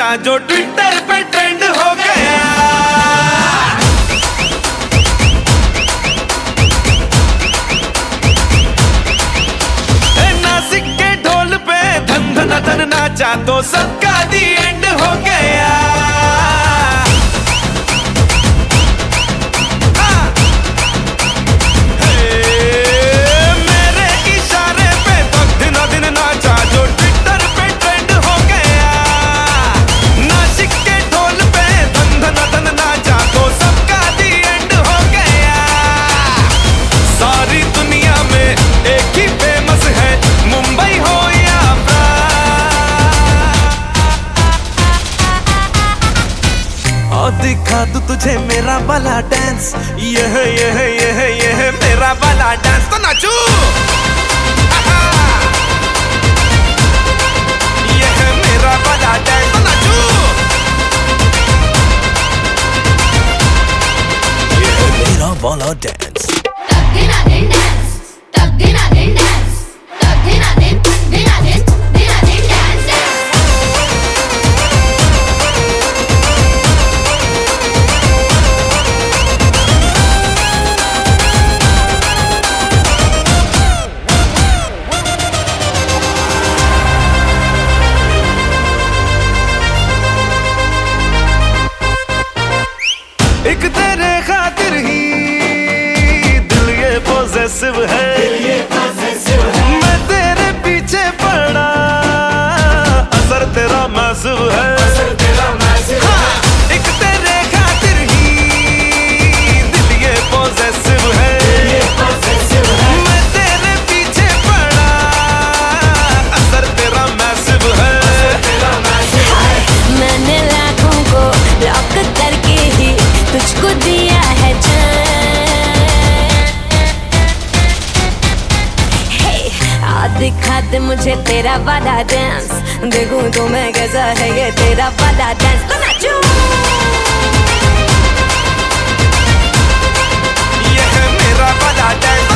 नाचा जो ट्विटर पे ट्रेंड हो गया। नासिक के ढोल पे धन धन धन नाचा तो सबका दी एंड हो गया। मेरे इशारे पे तो दिनों दिन नाचा जो ट्विटर पे ट्रेंड हो गया। नासिक के ढोल पे धन धन धन नाचा तो सबका दी एंड हो गया। सारी दुनिया में एक ही फेमस है, मुंबई हो या और दिखा दूं तुझे मेरा वाला डांस। ये मेरा वाला डांस तो नाचू। ये है मेरा वाला डांस तो नाचू। ये है मेरा वाला डांस। एक तेरे खातिर ही दिल ये पॉसेसिव है, मैं तेरे पीछे पड़ा असर तेरा मैसिव है। हाँ, एक तेरे खातिर ही दिल ये पॉसेसिव है, मैं तेरे पीछे पड़ा असर तेरा मैसिव है। मैंने लाखों को लॉक करके ही तुझको दिया है जान। आ दिखा दे मुझे तेरा वाला डांस, देखूं तो मैं कैसा है ये तेरा वाला डांस तो नाचूं। ये है मेरा वाला डांस।